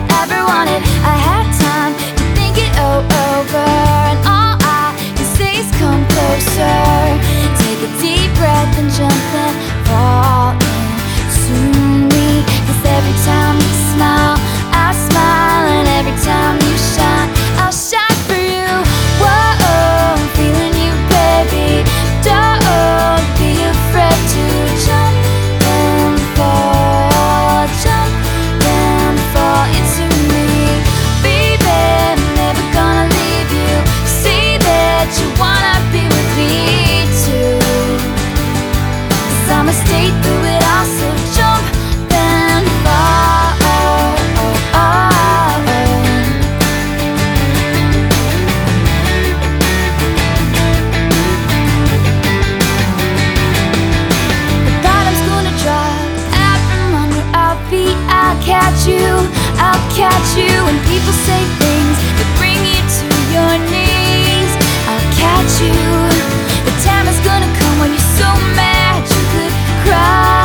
ever wanted. I had time to think it over, and all I can say is come closer. Take a deep breath and jump and fall into me. 'Cause every time you smile, I smile, and every time you shine, I'll shine for you. Whoa, I'm feeling you, baby. Don't be afraid to jump and fall, jump and fall into me. Baby, I'm never gonna leave you. See that you wanna be with me too. 'Cause I'ma stay through it all, so jump and fall. The bottom's gonna drop out from under our feet. I'll catch you, I'll catch you. When people say things that bring you to your knees, I'll catch you. The time is gonna come when you're so mad you could cry.